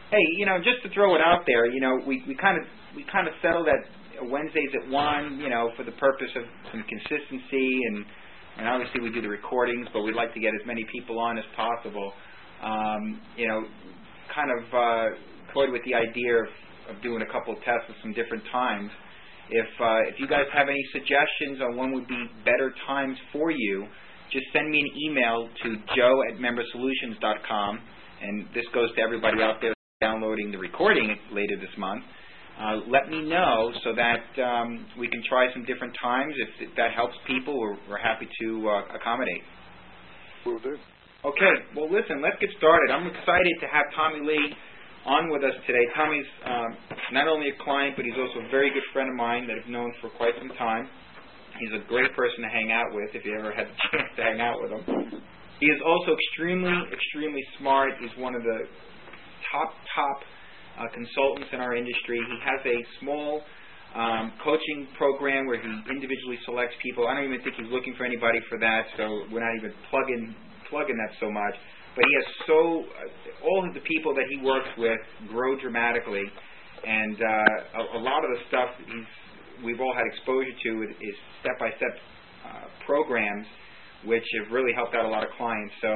Hey, just to throw it out there, we kind of settled at Wednesdays at 1, for the purpose of some consistency, and obviously we do the recordings, but we'd like to get as many people on as possible. Toyed with the idea of doing a couple of tests at some different times. If you guys have any suggestions on when would be better times for you, just send me an email to joe@membersolutions.com, and this goes to everybody out there downloading the recording later this month. Let me know so that we can try some different times. If that helps people, we're happy to accommodate. Will do. Okay, well, listen, let's get started. I'm excited to have Tommy Lee on with us today. Tommy's not only a client, but he's also a very good friend of mine that I've known for quite some time. He's a great person to hang out with if you ever had the chance to hang out with him. He is also extremely, extremely smart. He's one of the top consultants in our industry. He has a small coaching program where he individually selects people. I don't even think he's looking for anybody for that, so we're not even plugging that so much. But he has all of the people that he works with grow dramatically, and a lot of the stuff we've all had exposure to is step-by-step programs, which have really helped out a lot of clients. So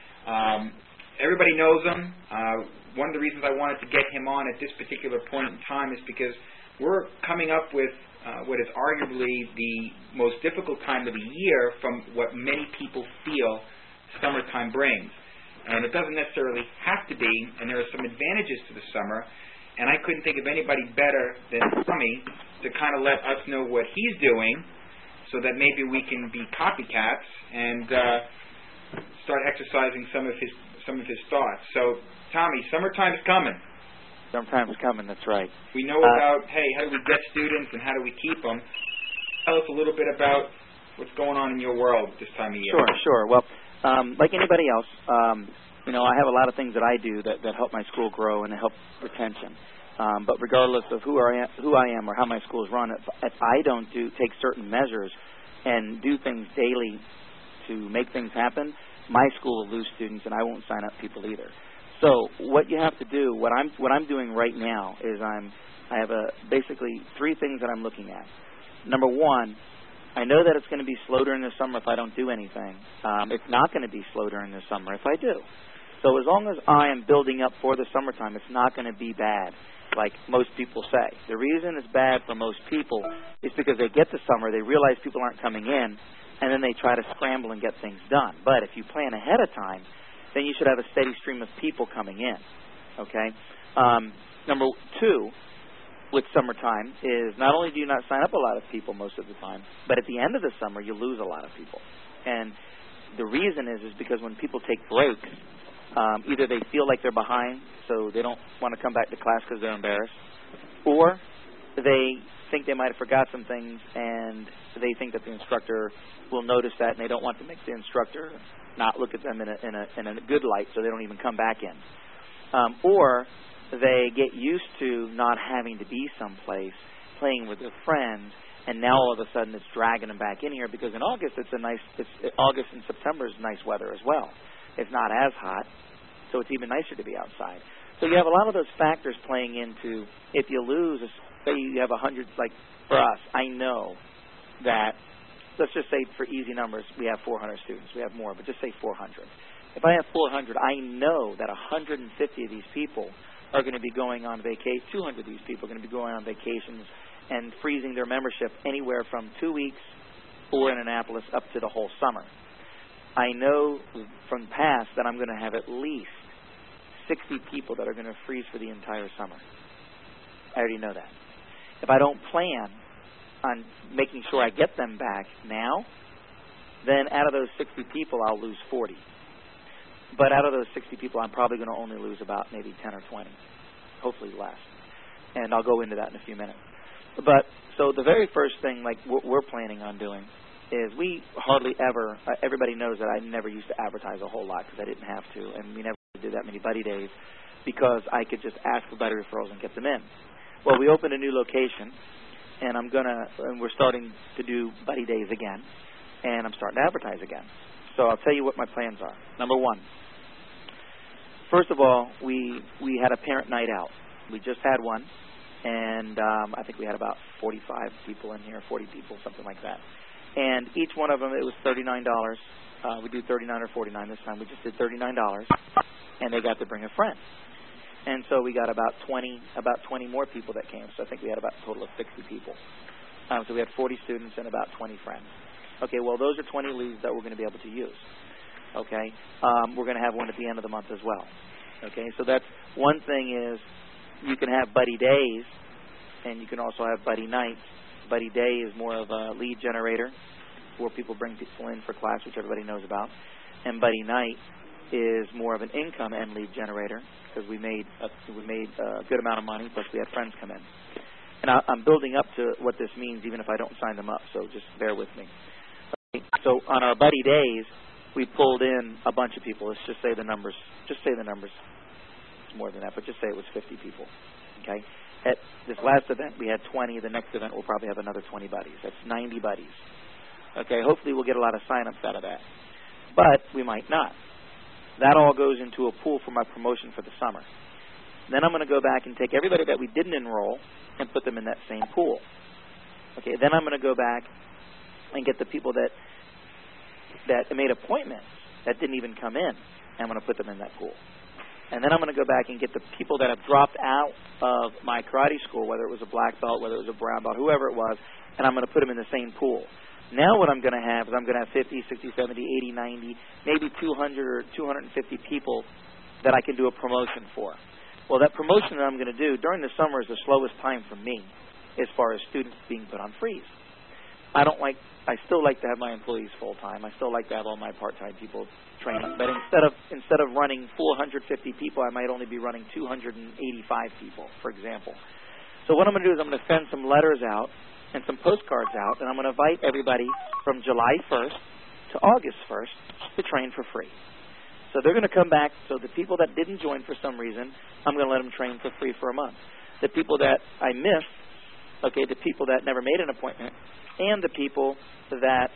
everybody knows him. One of the reasons I wanted to get him on at this particular point in time is because we're coming up with what is arguably the most difficult time of the year from what many people feel summertime brings. And it doesn't necessarily have to be, and there are some advantages to the summer, and I couldn't think of anybody better than Tommy to kind of let us know what he's doing so that maybe we can be copycats and start exercising some of his thoughts. So, Tommy, summertime's coming. Summertime's coming, that's right. We know about, how do we get students and how do we keep them? Tell us a little bit about what's going on in your world this time of year. Sure. Well, like anybody else, I have a lot of things that I do that help my school grow and help retention. But regardless of who I am or how my school is run, if I don't take certain measures and do things daily to make things happen, my school will lose students and I won't sign up people either. So what you have to do, what I'm doing right now is I have basically three things that I'm looking at. Number one, I know that it's going to be slow during the summer if I don't do anything. It's not going to be slow during the summer if I do. So as long as I am building up for the summertime, it's not going to be bad, like most people say. The reason it's bad for most people is because they get to summer, they realize people aren't coming in, and then they try to scramble and get things done. But if you plan ahead of time, then you should have a steady stream of people coming in, okay? Number two, with summertime is not only do you not sign up a lot of people most of the time, but at the end of the summer you lose a lot of people. And the reason is because when people take breaks, either they feel like they're behind, so they don't want to come back to class because they're embarrassed, or they think they might have forgot some things and they think that the instructor will notice that and they don't want to make the instructor not look at them in a good light, so they don't even come back in. Or they get used to not having to be someplace, playing with their friends, and now all of a sudden it's dragging them back in here because in August August and September is nice weather as well. It's not as hot, so it's even nicer to be outside. So you have a lot of those factors playing into if you lose, say you have 100, like for us, I know that, let's just say for easy numbers, we have 400 students. We have more, but just say 400. If I have 400, I know that 150 of these people are going to be going on vacation. 200 of these people are going to be going on vacations and freezing their membership anywhere from 2 weeks for Indianapolis up to the whole summer. I know from the past that I'm going to have at least 60 people that are going to freeze for the entire summer. I already know that. If I don't plan on making sure I get them back now, then out of those 60 people, I'll lose 40. But out of those 60 people, I'm probably going to only lose about maybe 10 or 20, hopefully less. And I'll go into that in a few minutes. But so the very first thing, like what we're planning on doing, is we hardly ever, everybody knows that I never used to advertise a whole lot because I didn't have to, and we never did that many buddy days because I could just ask for buddy referrals and get them in. Well, we opened a new location, and we're starting to do buddy days again, and I'm starting to advertise again. So I'll tell you what my plans are. Number one, First of all, we had a parent night out. We just had one, and I think we had about 45 people in here, 40 people, something like that. And each one of them, it was $39. We do $39 or $49 this time. We just did $39, and they got to bring a friend. And so we got about 20 more people that came. So I think we had about a total of 60 people. So we had 40 students and about 20 friends. Okay, well, those are 20 leads that we're going to be able to use. Okay, we're going to have one at the end of the month as well. Okay, so that's one thing is you can have buddy days, and you can also have buddy nights. Buddy day is more of a lead generator where people bring people in for class, which everybody knows about. And buddy night is more of an income and lead generator because we made a good amount of money, plus we had friends come in. And I'm building up to what this means even if I don't sign them up, so just bear with me. Okay. So on our buddy days, we pulled in a bunch of people. Let's just say the numbers. Just say the numbers. It's more than that, but just say it was 50 people. Okay. At this last event, we had 20. The next event, we'll probably have another 20 buddies. That's 90 buddies. Okay. Hopefully, we'll get a lot of sign-ups out of that. But we might not. That all goes into a pool for my promotion for the summer. Then I'm going to go back and take everybody that we didn't enroll and put them in that same pool. Okay. Then I'm going to go back and get the people that made appointments that didn't even come in. I'm going to put them in that pool. And then I'm going to go back and get the people that have dropped out of my karate school, whether it was a black belt, whether it was a brown belt, whoever it was, and I'm going to put them in the same pool. Now what I'm going to have is I'm going to have 50, 60, 70, 80, 90, maybe 200 or 250 people that I can do a promotion for. Well, that promotion that I'm going to do during the summer is the slowest time for me as far as students being put on freeze. I still like to have my employees full-time. I still like to have all my part-time people training. But instead of running 450 people, I might only be running 285 people, for example. So what I'm going to do is I'm going to send some letters out and some postcards out, and I'm going to invite everybody from July 1st to August 1st to train for free. So they're going to come back. So the people that didn't join for some reason, I'm going to let them train for free for a month. The people that I missed, okay, the people that never made an appointment, and the people that,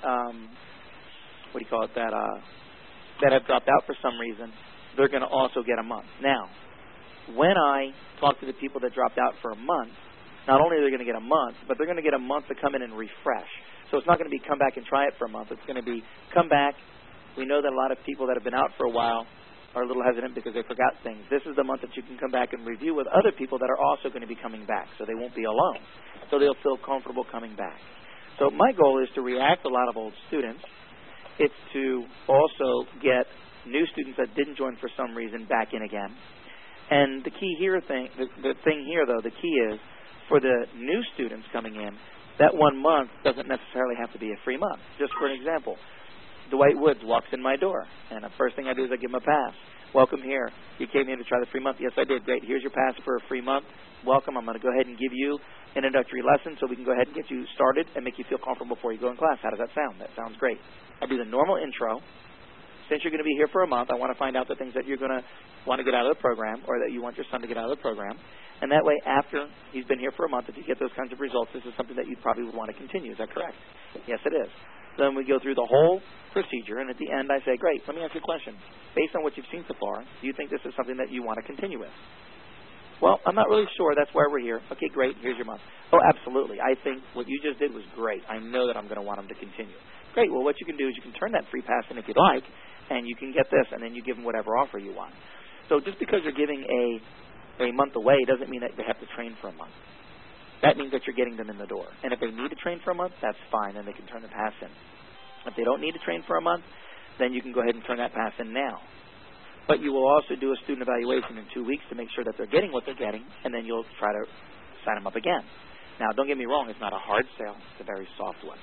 that have dropped out for some reason, they're going to also get a month. Now, when I talk to the people that dropped out for a month, not only are they going to get a month, but they're going to get a month to come in and refresh. So it's not going to be come back and try it for a month. It's going to be come back. We know that a lot of people that have been out for a while are a little hesitant because they forgot things. This is the month that you can come back and review with other people that are also going to be coming back, so they won't be alone. So they'll feel comfortable coming back. So my goal is to react a lot of old students. It's to also get new students that didn't join for some reason back in again. And the key here the thing here, though, the key is for the new students coming in, that 1 month doesn't necessarily have to be a free month. Just for an example, Dwight Woods walks in my door, and the first thing I do is I give him a pass. Welcome here. You came here to try the free month? Yes, I did. Great. Here's your pass for a free month. Welcome. I'm going to go ahead and give you an introductory lesson so we can go ahead and get you started and make you feel comfortable before you go in class. How does that sound? That sounds great. I do the normal intro. Since you're going to be here for a month, I want to find out the things that you're going to want to get out of the program or that you want your son to get out of the program. And that way, after he's been here for a month, if you get those kinds of results, this is something that you probably would want to continue. Is that correct? Yes, it is. Then we go through the whole procedure, and at the end I say, great, let me ask you a question. Based on what you've seen so far, do you think this is something that you want to continue with? Well, I'm not really sure. That's why we're here. Okay, great. Here's your month. Oh, absolutely. I think what you just did was great. I know that I'm going to want them to continue. Great. Well, what you can do is you can turn that free pass in if you'd like, and you can get this, and then you give them whatever offer you want. So just because you're giving a month away doesn't mean that they have to train for a month. That means that you're getting them in the door. And if they need to train for a month, that's fine, and they can turn the pass in. If they don't need to train for a month, then you can go ahead and turn that pass in now. But you will also do a student evaluation in 2 weeks to make sure that they're getting what they're getting, and then you'll try to sign them up again. Now, don't get me wrong, it's not a hard sale. It's a very soft one.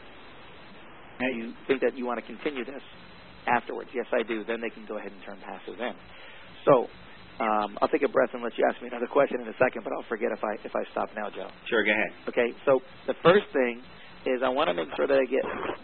Now, you think that you want to continue this afterwards. Yes, I do. Then they can go ahead and turn passes in. So I'll take a breath and let you ask me another question in a second, but I'll forget if I stop now, Joe. Sure, go ahead. Okay, so the first thing is I want to make sure that I get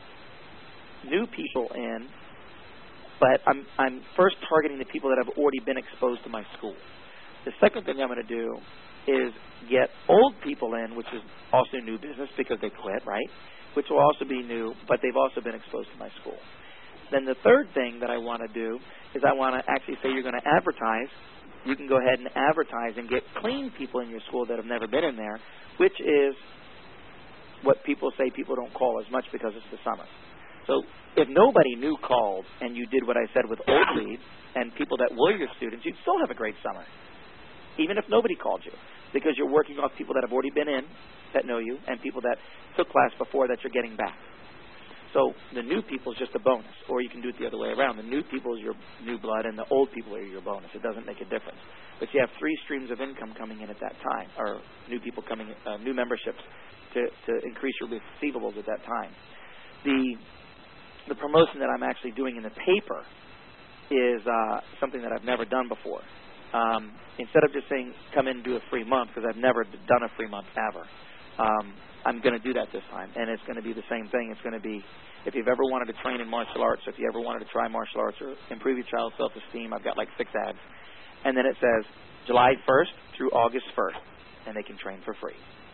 new people in, but I'm first targeting the people that have already been exposed to my school. The second thing I'm going to do is get old people in, which is also new business because they quit, right? Which will also be new, but they've also been exposed to my school. Then the third thing that I want to do is I want to actually say you're going to advertise. You can go ahead and advertise and get clean people in your school that have never been in there, which is what people say people don't call as much because it's the summer. So if nobody new called and you did what I said with old leads and people that were your students, you'd still have a great summer, even if nobody called you, because you're working off people that have already been in, that know you, and people that took class before that you're getting back. So the new people is just a bonus, or you can do it the other way around. The new people is your new blood, and the old people are your bonus. It doesn't make a difference. But you have 3 streams of income coming in at that time, or new people coming, new memberships to increase your receivables at that time. The promotion that I'm actually doing in the paper is something that I've never done before. Instead of just saying come in and do a free month, because I've never done a free month ever, I'm going to do that this time, and it's going to be the same thing. It's going to be, if you've ever wanted to train in martial arts, if you ever wanted to try martial arts or improve your child's self-esteem, I've got like 6 ads. And then it says July 1st through August 1st, and they can train for free.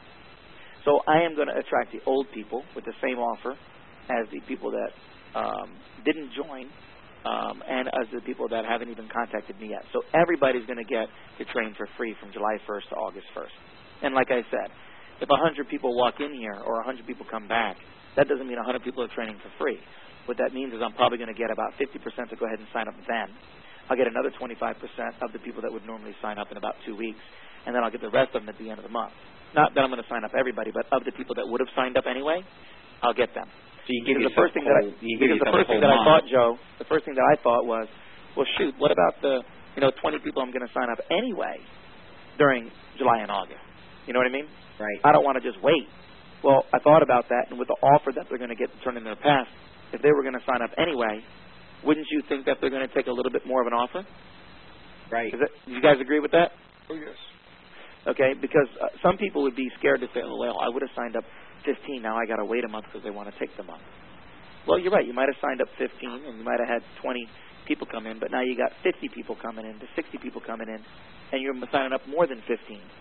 So I am going to attract the old people with the same offer as the people that didn't join, and as the people that haven't even contacted me yet. So everybody's going to get to train for free from July 1st to August 1st. And like I said, if 100 people walk in here or 100 people come back, that doesn't mean 100 people are training for free. What that means is I'm probably going to get about 50% to go ahead and sign up then. I'll get another 25% of the people that would normally sign up in about 2 weeks, and then I'll get the rest of them at the end of the month. Not that I'm going to sign up everybody, but of the people that would have signed up anyway, I'll get them. So you give yourself the first thing that I thought, Joe, the first thing that I thought was, well, shoot, what about the 20 people I'm going to sign up anyway during July and August? You know what I mean? Right. I don't want to just wait. Well, I thought about that, and with the offer that they're going to get to turn in their pass, if they were going to sign up anyway, wouldn't you think that they're going to take a little bit more of an offer? Right. Do you guys agree with that? Oh, yes. Okay, because some people would be scared to say, oh, well, I would have signed up 15. Now I got to wait a month because they want to take the month. Well, you're right. You might have signed up 15, and you might have had 20 people come in, but now you got 50 people coming in to 60 people coming in, and you're signing up more than 15.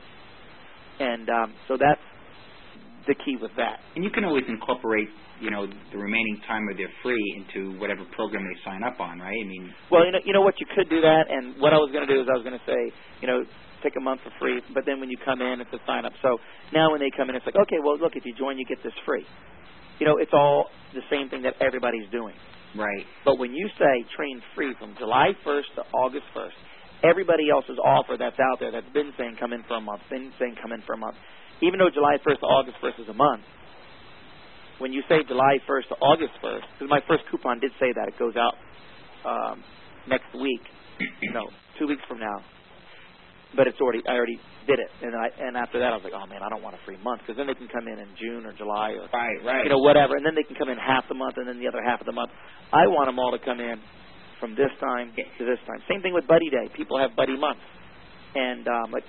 And so that's the key with that. And you can always incorporate, the remaining time of their free into whatever program they sign up on, right? I mean, well, you know what, you could do that. And what I was going to do is I was going to say, take a month for free. But then when you come in, it's a sign up. So now when they come in, it's like, okay, well, look, if you join, you get this free. It's all the same thing that everybody's doing. Right. But when you say train free from July 1st to August 1st, everybody else's offer that's out there that's been saying come in for a month, been saying come in for a month, even though July 1st to August 1st is a month, when you say July 1st to August 1st, because my first coupon did say that, it goes out next week, 2 weeks from now, but I already did it, and after that I was like, oh man, I don't want a free month, because then they can come in June or July or right. Whatever, and then they can come in half the month and then the other half of the month. I want them all to come in from this time to this time. Same thing with Buddy Day. People have Buddy Month. And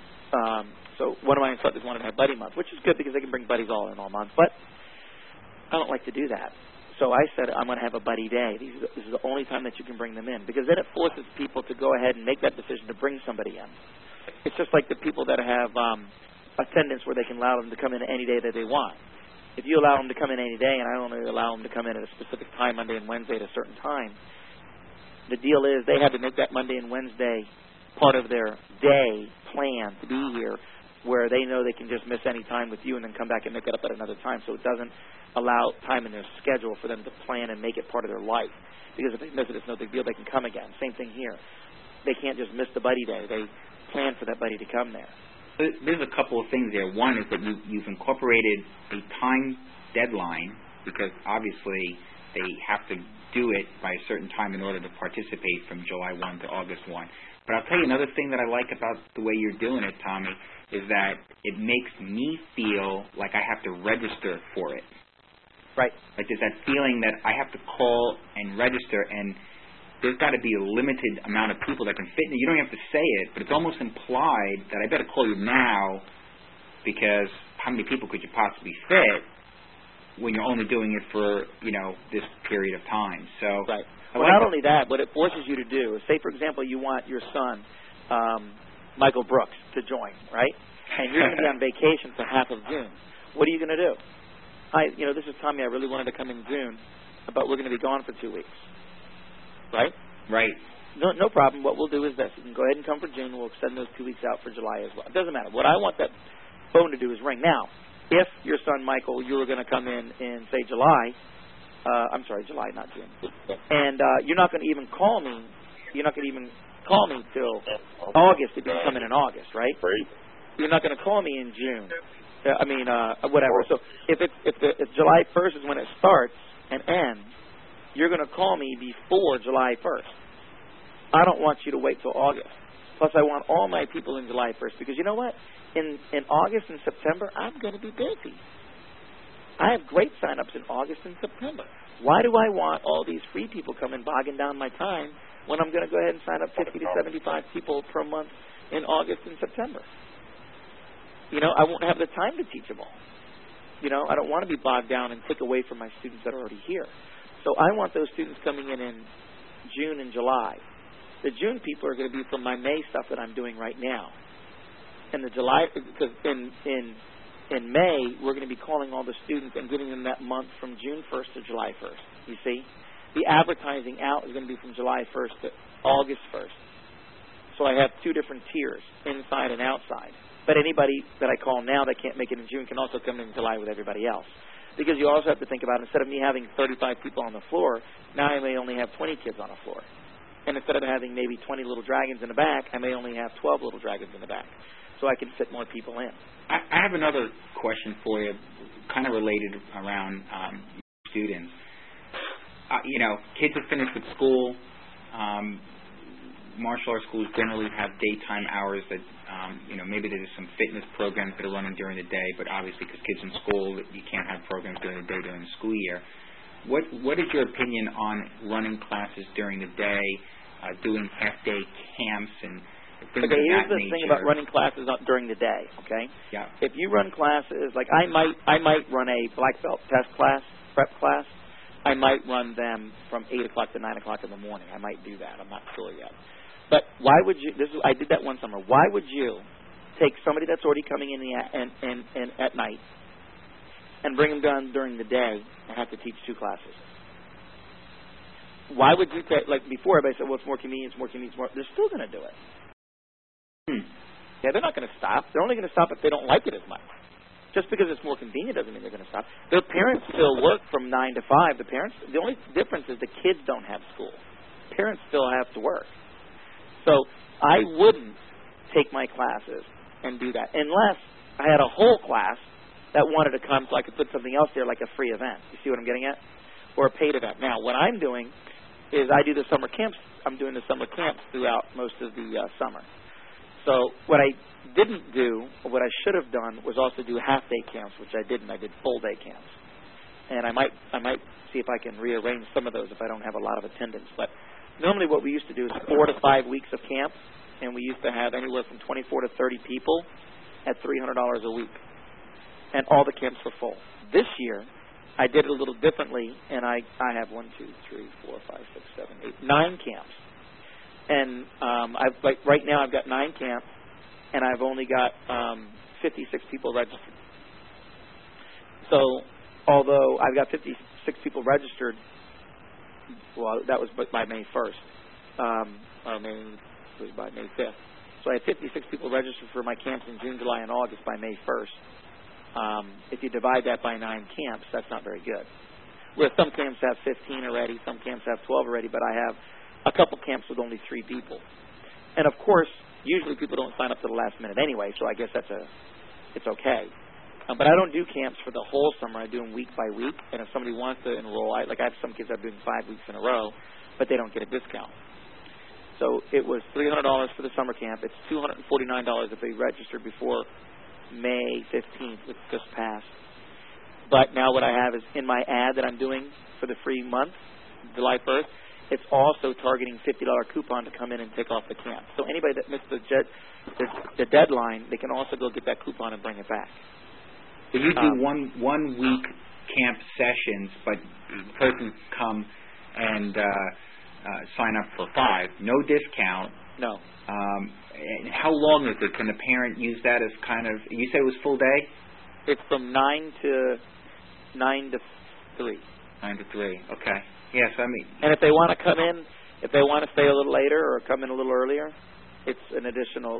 so one of my instructors wanted to have Buddy Month, which is good because they can bring buddies all in all month. But I don't like to do that. So I said I'm going to have a Buddy Day. This is the only time that you can bring them in, because then it forces people to go ahead and make that decision to bring somebody in. It's just like the people that have attendance where they can allow them to come in any day that they want. If you allow them to come in any day and I only allow them to come in at a specific time, Monday and Wednesday at a certain time, the deal is they have to make that Monday and Wednesday part of their day plan to be here, where they know they can just miss any time with you and then come back and make it up at another time. So it doesn't allow time in their schedule for them to plan and make it part of their life. Because if they miss it, it's no big deal. They can come again. Same thing here. They can't just miss the Buddy Day. They plan for that buddy to come there. There's a couple of things there. One is that you've incorporated a time deadline, because obviously they have to do it by a certain time in order to participate from July 1 to August 1. But I'll tell you another thing that I like about the way you're doing it, Tommy, is that it makes me feel like I have to register for it. Right. Like there's that feeling that I have to call and register, and there's got to be a limited amount of people that can fit in it. You don't have to say it, but it's almost implied that I better call you now, because how many people could you possibly fit when you're only doing it for, this period of time. So right. Well, not only that, what it forces you to do is, say, for example, you want your son, Michael Brooks, to join, right? And you're going to be on vacation for half of June. What are you going to do? This is Tommy. I really wanted to come in June, but we're going to be gone for 2 weeks. right? Right. No problem. What we'll do is this. You can go ahead and come for June. We'll extend those 2 weeks out for July as well. It doesn't matter. What I want that phone to do is ring. Now, if your son, Michael, you were going to come in, say, July, I'm sorry, July, not June, and you're not going to even call me, till August if you come in August, right? Right. You're not going to call me in June. Whatever. So if July 1st is when it starts and ends, you're going to call me before July 1st. I don't want you to wait till August. Plus, I want all my people in July 1st because you know what? In August and September, I'm going to be busy. I have great sign-ups in August and September. Why do I want all these free people coming bogging down my time when I'm going to go ahead and sign up 50 to 75 people per month in August and September? I won't have the time to teach them all. I don't want to be bogged down and take away from my students that are already here. So I want those students coming in June and July. The June people are going to be from my May stuff that I'm doing right now. And the July, because in May, we're going to be calling all the students and giving them that month from June 1st to July 1st. You see? The advertising out is going to be from July 1st to August 1st. So I have two different tiers, inside and outside. But anybody that I call now that can't make it in June can also come in July with everybody else. Because you also have to think about, instead of me having 35 people on the floor, now I may only have 20 kids on the floor. And instead of having maybe 20 little dragons in the back, I may only have 12 little dragons in the back. So I can fit more people in. I have another question for you, kind of related around students. Kids have finished with school. Martial arts schools generally have daytime hours that, maybe there's some fitness programs that are running during the day, but obviously because kids in school, you can't have programs during the day during the school year. What is your opinion on running classes during the day, doing half-day camps and things of that nature? Okay, here's the thing about running classes during the day, okay? Yeah. If you run classes, like I might run a black belt test class, prep class. I might run them from 8 o'clock to 9 o'clock in the morning. I might do that. I'm not sure yet. But why would you, I did that one summer. Why would you take somebody that's already coming in at night and bring them done during the day and have to teach two classes? Why would you take, like before, everybody said, well, it's more convenient, they're still going to do it. Yeah, they're not going to stop. They're only going to stop if they don't like it as much. Just because it's more convenient doesn't mean they're going to stop. Their parents still work from 9 to 5. The only difference is the kids don't have school. Parents still have to work. So I wouldn't take my classes and do that unless I had a whole class that wanted to come so I could put something else there like a free event. You see what I'm getting at? Or a paid event. Now, what I'm doing is I do the summer camps. I'm doing the summer camps throughout most of the summer. So what I didn't do, or what I should have done, was also do half-day camps, which I didn't. I did full-day camps. And I might see if I can rearrange some of those if I don't have a lot of attendance. But normally what we used to do is 4 to 5 weeks of camp, and we used to have anywhere from 24 to 30 people at $300 a week. And all the camps were full. This year, I did it a little differently, and I have 9 camps. And right now I've got 9 camps, and I've only got 56 people registered. So although I've got 56 people registered, well, that was by May 1st, it was by May 5th. So I had 56 people registered for my camps in June, July, and August by May 1st. If you divide that by 9 camps, that's not very good. Where some camps have 15 already, some camps have 12 already, but I have a couple camps with only 3 people. And of course, usually people don't sign up to the last minute anyway, so I guess it's okay. But I don't do camps for the whole summer. I do them week by week, and if somebody wants to enroll, I have some kids that are doing 5 weeks in a row, but they don't get a discount. So it was $300 for the summer camp. It's $249 if they register before May 15th, which just passed. But now what I have is in my ad that I'm doing for the free month, July 1st, it's also targeting $50 coupon to come in and take off the camp. So anybody that missed the deadline, they can also go get that coupon and bring it back. So you do one week camp sessions, but the person come and sign up for 5, no discount. No. And how long is it? Can the parent use that as kind of? You said it was full day. It's from 9 to 3. 9 to 3. Okay. Yes, I mean. And if they want to come in If they want to stay a little later or come in a little earlier, it's an additional.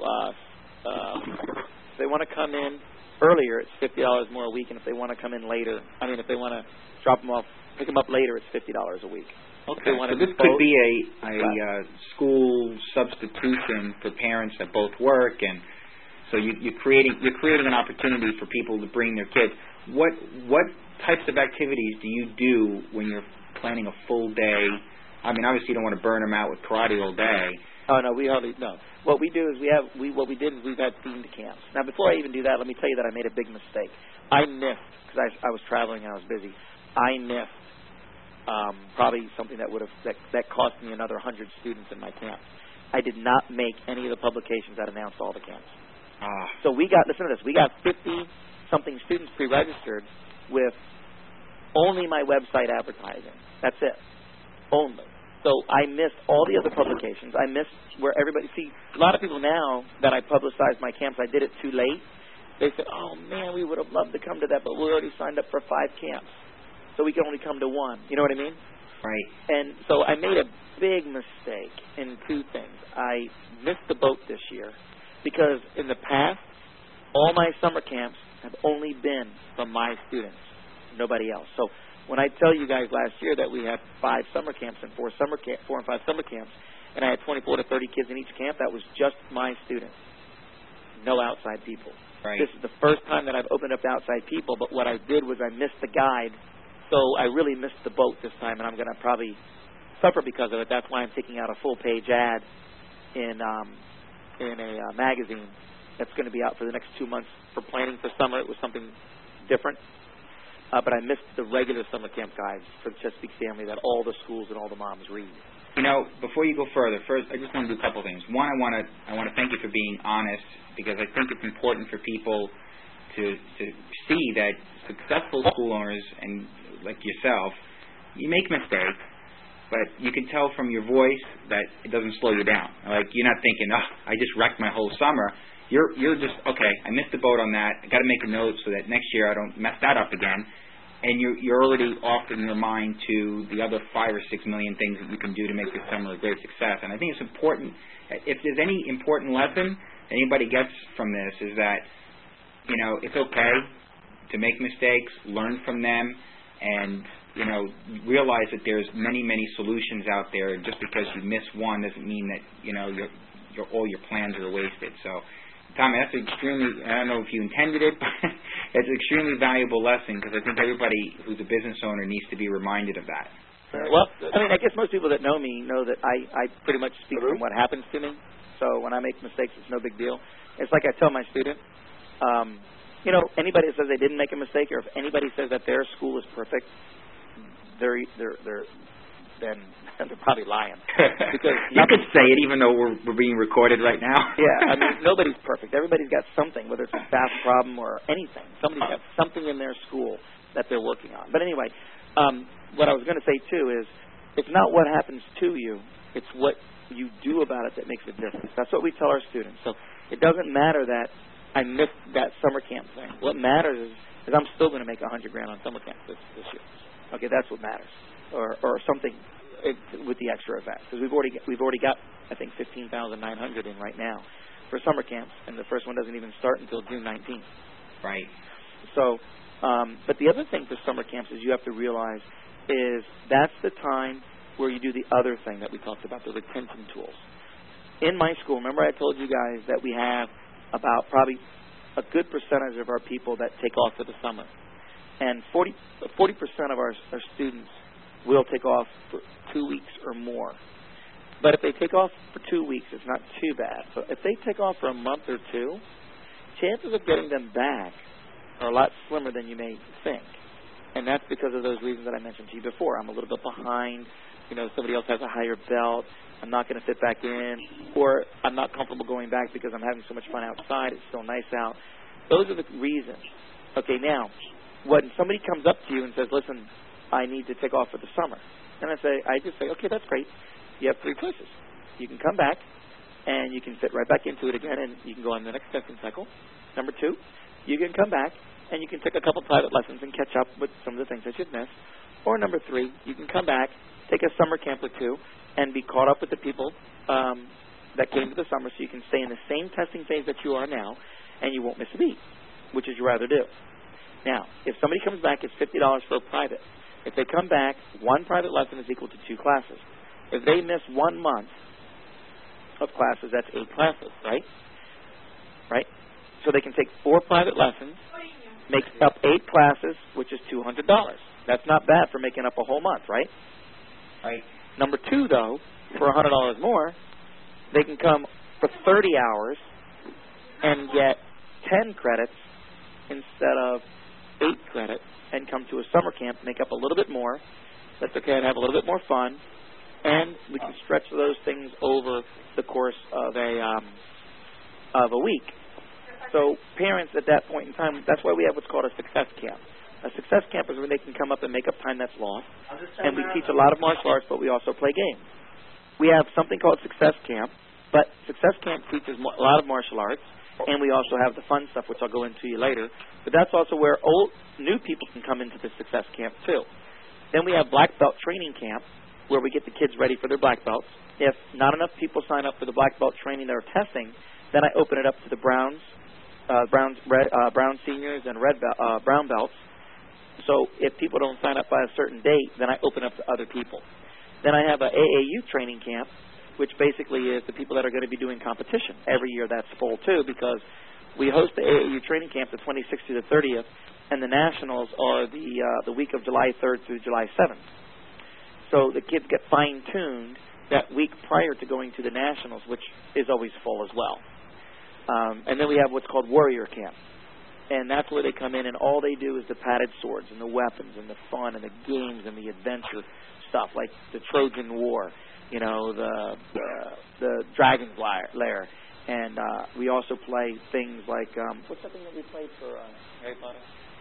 If they want to come in earlier, it's $50 more a week, and if they want to come in later, if they want to pick them up later, it's $50 a week. Okay, so this could be a school substitution for parents that both work, and so you're creating an opportunity for people to bring their kids. What types of activities do you do when you're planning a full day? Obviously you don't want to burn them out with karate all day. Oh no, we hardly no. What we do is we've had themed camps. Now before I even do that, let me tell you that I made a big mistake. I missed because I was traveling and I was busy. I missed probably something that cost me another 100 students in my camp. I did not make any of the publications that announced all the camps. So listen to this, we got 50-something students pre-registered with only my website advertising. That's it. Only. So I missed all the other publications. I missed where everybody, a lot of people now that I publicized my camps, I did it too late. They said, oh man, we would have loved to come to that, but we already signed up for 5 camps. So we can only come to 1. You know what I mean? Right. And so I made a big mistake in 2 things. I missed the boat this year because in the past, all my summer camps have only been from my students, nobody else. So when I tell you guys last year that we had 5 summer camps and 4 and 5 summer camps, and I had 24 to 30 kids in each camp, that was just my students, no outside people. Right. This is the first time that I've opened up to outside people, but what I did was I missed the guide. So I really missed the boat this time, and I'm going to probably suffer because of it. That's why I'm taking out a full-page ad in a magazine that's going to be out for the next 2 months for planning for summer. It was something different, but I missed the regular summer camp guides for the Chesapeake family that all the schools and all the moms read. Before you go further, first I just want to do a couple things. One, I want to thank you for being honest, because I think it's important for people to see that successful school owners and like yourself, you make mistakes, but you can tell from your voice that it doesn't slow you down. Like, you're not thinking, I just wrecked my whole summer. You're just, okay, I missed the boat on that. I got to make a note so that next year I don't mess that up again. And you're already off in your mind to the other 5 or 6 million things that you can do to make your summer a great success. And I think it's important. If there's any important lesson anybody gets from this, is that, it's okay to make mistakes, learn from them, and realize that there's many solutions out there. Just because you miss one doesn't mean that all your plans are wasted. So, Tommy, that's extremely, I don't know if you intended it, but it's an extremely valuable lesson, because I think everybody who's a business owner needs to be reminded of that. Well, I guess most people that know me know that I pretty much speak from what happens to me. So when I make mistakes, it's no big deal. It's like I tell my student, anybody that says they didn't make a mistake, or if anybody says that their school is perfect, they're probably lying. Because you could say it even though we're being recorded right now. Yeah, nobody's perfect. Everybody's got something, whether it's a staff problem or anything. Somebody's got something in their school that they're working on. But anyway, what I was going to say too is, it's not what happens to you, it's what you do about it that makes a difference. That's what we tell our students. So it doesn't matter that I missed that summer camp thing. What matters is I'm still going to make $100,000 on summer camp this year. Okay, that's what matters, or something with the extra events, because we've already got I think 15,900 in right now for summer camps, and the first one doesn't even start until June 19th. Right. So, but the other thing for summer camps is you have to realize is that's the time where you do the other thing that we talked about, the retention tools. In my school, remember I told you guys that we have about probably a good percentage of our people that take off for the summer. And 40% of our students will take off for 2 weeks or more. But if they take off for 2 weeks, it's not too bad. So if they take off for a month or two, chances of getting them back are a lot slimmer than you may think. And that's because of those reasons that I mentioned to you before. I'm a little bit behind. Somebody else has a higher belt. I'm not going to fit back in. Or I'm not comfortable going back because I'm having so much fun outside. It's still nice out. Those are the reasons. Okay, now, when somebody comes up to you and says, listen, I need to take off for the summer, and I just say, okay, that's great. You have 3 choices. You can come back, and you can fit right back into it again, and you can go on the next testing cycle. Number 2, you can come back, and you can take a couple private lessons and catch up with some of the things that you've missed. Or number 3, you can come back, take a summer camp or 2, and be caught up with the people that came to the summer, so you can stay in the same testing phase that you are now, and you won't miss a beat. Which would you rather do? Now, if somebody comes back, it's $50 for a private. If they come back, one private lesson is equal to 2 classes. If they miss 1 month of classes, that's 8 classes, right? Right? So they can take 4 private lessons, make up 8 classes, which is $200. That's not bad for making up a whole month, right? Right. Number 2, though, for $100 more, they can come for 30 hours and get 10 credits instead of 8 credits and come to a summer camp, make up a little bit more. That's okay, and have a little bit more fun. And we can stretch those things over the course of a week. So parents at that point in time, that's why we have what's called a success camp. A success camp is where they can come up and make up time that's lost. And we teach a lot of martial arts, but we also play games. We have something called success camp, but success camp teaches a lot of martial arts, and we also have the fun stuff, which I'll go into you later. But that's also where new people can come into the success camp too. Then we have black belt training camp, where we get the kids ready for their black belts. If not enough people sign up for the black belt training that are testing, then I open it up to the brown seniors and brown belts. So if people don't sign up by a certain date, then I open up to other people. Then I have a AAU training camp, which basically is the people that are going to be doing competition. Every year that's full too, because we host the AAU training camp the 26th to the 30th, and the nationals are the week of July 3rd through July 7th. So the kids get fine-tuned that week prior to going to the nationals, which is always full as well. And then we have what's called warrior camp. And that's where they come in, and all they do is the padded swords and the weapons and the fun and the games and the adventure stuff, like the Trojan War, you know, the Dragon's Lair. And we also play things like, what's that thing that we played for Harry Potter?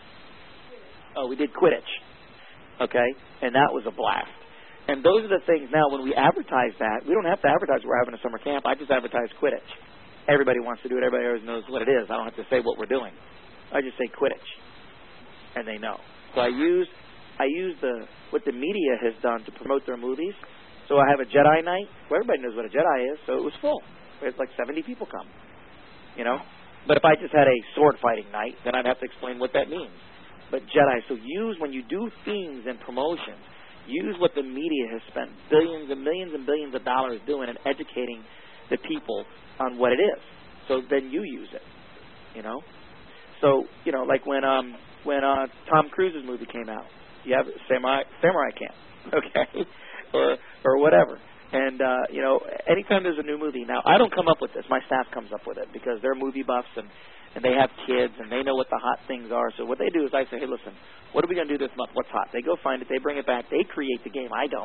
Oh, we did Quidditch, okay? And that was a blast. And those are the things now, when we advertise that, we don't have to advertise we're having a summer camp. I just advertise Quidditch. Everybody wants to do it. Everybody always knows what it is. I don't have to say what we're doing. I just say Quidditch, and they know. So I use what the media has done to promote their movies. So I have a Jedi night. Well, everybody knows what a Jedi is, so it was full. There's like 70 people come, you know. But if I just had a sword fighting night, then I'd have to explain what that means. But Jedi, so when you do themes and promotions, use what the media has spent billions and millions and billions of dollars doing and educating the people on what it is. So then you use it, you know. So, you know, like when Tom Cruise's movie came out, you have Samurai Camp, okay, or whatever. And, you know, anytime there's a new movie. Now, I don't come up with this. My staff comes up with it because they're movie buffs and they have kids and they know what the hot things are. So what they do is I say, hey, listen, what are we going to do this month? What's hot? They go find it. They bring it back. They create the game. I don't.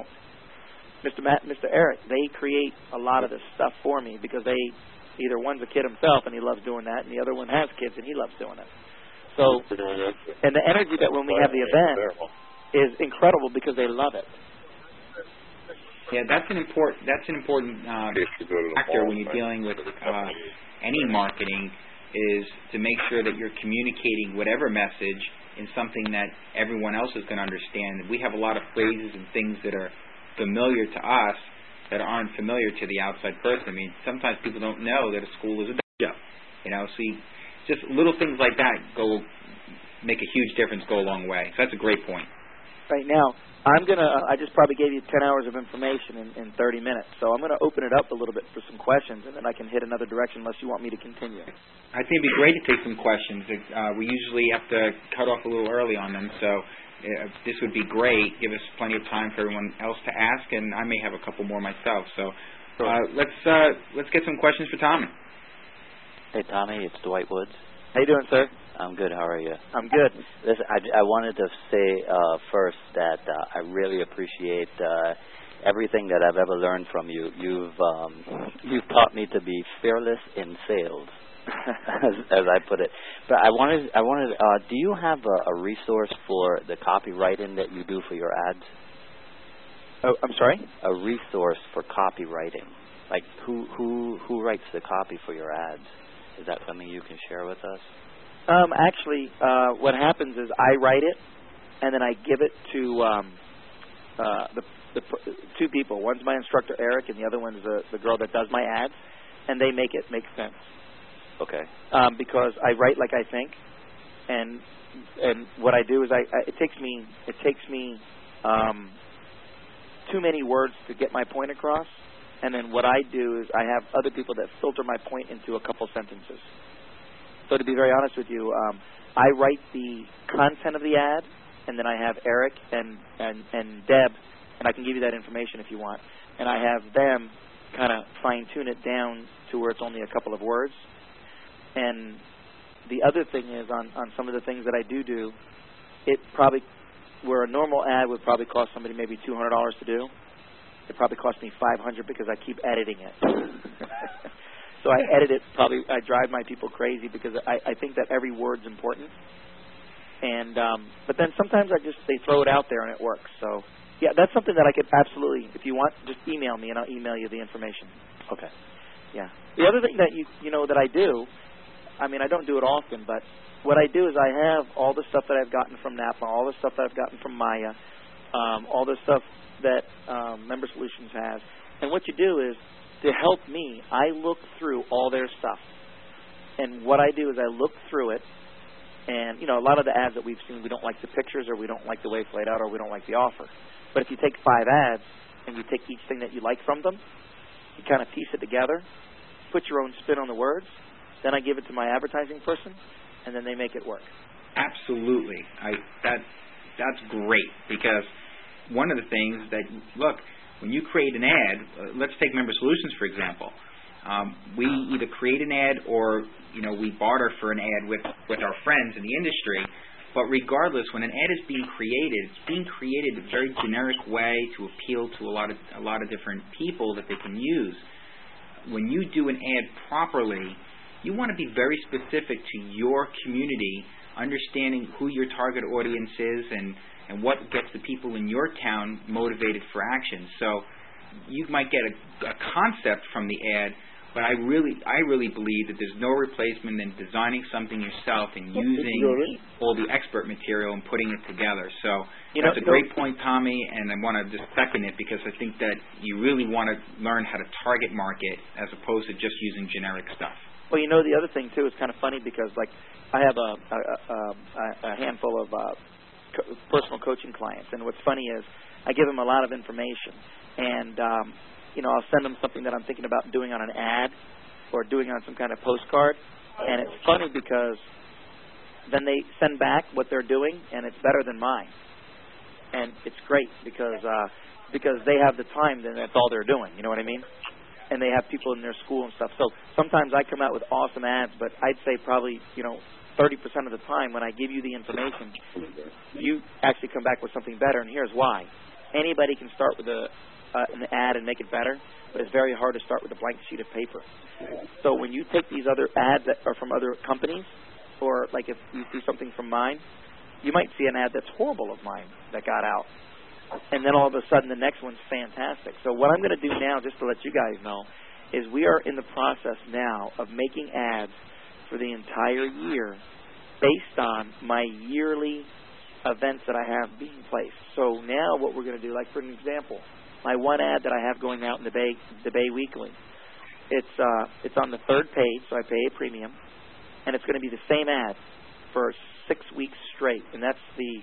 Mr. Eric, they create a lot of this stuff for me because either one's a kid himself and he loves doing that, and the other one has kids and he loves doing it. So, and the energy that when we have the event is incredible because they love it. Yeah, that's an important factor when you're dealing with any marketing, is to make sure that you're communicating whatever message in something that everyone else is going to understand. We have a lot of phrases and things that are familiar to us that aren't familiar to the outside person. I mean, sometimes people don't know that a school is a dojo. You know, so just little things like that make a huge difference, go a long way. So that's a great point. Right now, I just probably gave you 10 hours of information in 30 minutes, so I'm going to open it up a little bit for some questions, and then I can hit another direction unless you want me to continue. I think it'd be great to take some questions. We usually have to cut off a little early on them, so this would be great. Give us plenty of time for everyone else to ask, and I may have a couple more myself. So let's get some questions for Tommy. Hey, Tommy, it's Dwight Woods. How you doing, sir? I'm good. How are you? I'm good. Listen, I wanted to say first that I really appreciate everything that I've ever learned from you. You've taught me to be fearless in sales, as I put it. But I wanted. Do you have a resource for the copywriting that you do for your ads? Oh, I'm sorry? A resource for copywriting. Like who writes the copy for your ads? Is that something you can share with us? Actually, what happens is I write it, and then I give it to two people. One's my instructor, Eric, and the other one's the girl that does my ads, and they make it make sense. Okay. Because I write like I think, and what I do is it takes me too many words to get my point across, and then what I do is I have other people that filter my point into a couple sentences. So to be very honest with you, I write the content of the ad, and then I have Eric and Deb, and I can give you that information if you want, and I have them kind of fine-tune it down to where it's only a couple of words. And the other thing is on some of the things that I do, it probably, where a normal ad would probably cost somebody maybe $200 to do, it probably costs me $500 because I keep editing it. So I edit it, I drive my people crazy because I think that every word's important. And but then sometimes they throw it out there and it works. So yeah, that's something that I could absolutely, if you want, just email me and I'll email you the information. Okay. Yeah. The other thing that you know that I do, I mean, I don't do it often, but what I do is I have all the stuff that I've gotten from Napa, all the stuff that I've gotten from Maya, all the stuff that Member Solutions has. And what you do is, to help me, I look through all their stuff. And what I do is I look through it, and, you know, a lot of the ads that we've seen, we don't like the pictures, or we don't like the way it's laid out, or we don't like the offer. But if you take 5 ads, and you take each thing that you like from them, you kind of piece it together, put your own spin on the words, then I give it to my advertising person, and then they make it work. Absolutely. That's great, because one of the things that, look, when you create an ad, let's take Member Solutions, for example. We either create an ad or, you know, we barter for an ad with our friends in the industry. But regardless, when an ad is being created, it's being created in a very generic way to appeal to a lot of different people that they can use. When you do an ad properly, you want to be very specific to your community, understanding who your target audience is and what gets the people in your town motivated for action. So you might get a concept from the ad, but I really believe that there's no replacement in designing something yourself and using all the expert material and putting it together. So that's a great point, Tommy, and I want to just second it, because I think that you really want to learn how to target market as opposed to just using generic stuff. Well, you know, the other thing, too, is kind of funny because, like, I have a handful of personal coaching clients, and what's funny is I give them a lot of information, and you know, I'll send them something that I'm thinking about doing on an ad or doing on some kind of postcard, and it's funny because then they send back what they're doing, and it's better than mine, and it's great because they have the time, then that's all they're doing. You know what I mean? And they have people in their school and stuff. So sometimes I come out with awesome ads, but I'd say probably, you know, 30% of the time when I give you the information, you actually come back with something better, and here's why. Anybody can start with an ad and make it better, but it's very hard to start with a blank sheet of paper. So when you take these other ads that are from other companies, or like if you see something from mine, you might see an ad that's horrible of mine that got out. And then all of a sudden the next one's fantastic. So what I'm going to do now, just to let you guys know, is we are in the process now of making ads for the entire year based on my yearly events that I have being placed. So now what we're going to do, like for an example, my one ad that I have going out in the Bay Weekly, it's on the 3rd page, so I pay a premium, and it's going to be the same ad for 6 weeks straight, and that's the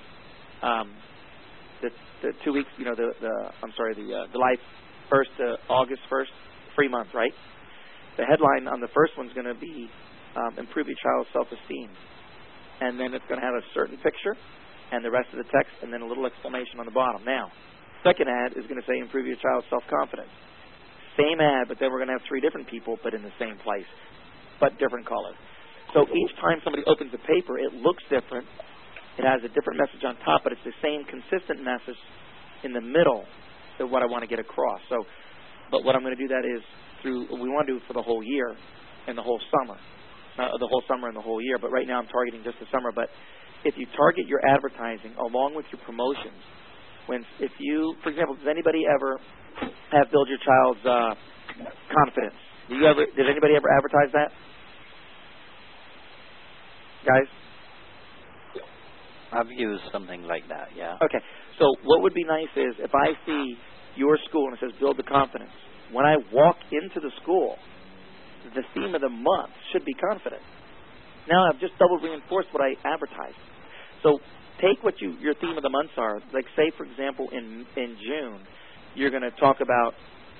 2 weeks, you know, the July 1st to August 1st, free month, right? The headline on the first one's going to be improve your child's self-esteem, and then it's going to have a certain picture and the rest of the text and then a little explanation on the bottom. Now, second ad is going to say improve your child's self-confidence. Same ad, but then we're going to have 3 different people, but in the same place, but different colors. So each time somebody opens the paper, it looks different. It has a different message on top, but it's the same consistent message in the middle of what I want to get across. So, but what I'm going to do that is we want to do it for the whole year and the whole summer. The whole summer and the whole year, but right now I'm targeting just the summer. But if you target your advertising along with your promotions, if you, for example, does anybody ever have build your child's confidence? Did anybody ever advertise that? Guys? I've used something like that, yeah. Okay. So what would be nice is if I see your school, and it says build the confidence. When I walk into the school, the theme of the month should be confident. Now I've just double reinforced what I advertised. So take what your theme of the months are. Like say, for example, in June, you're going to talk about,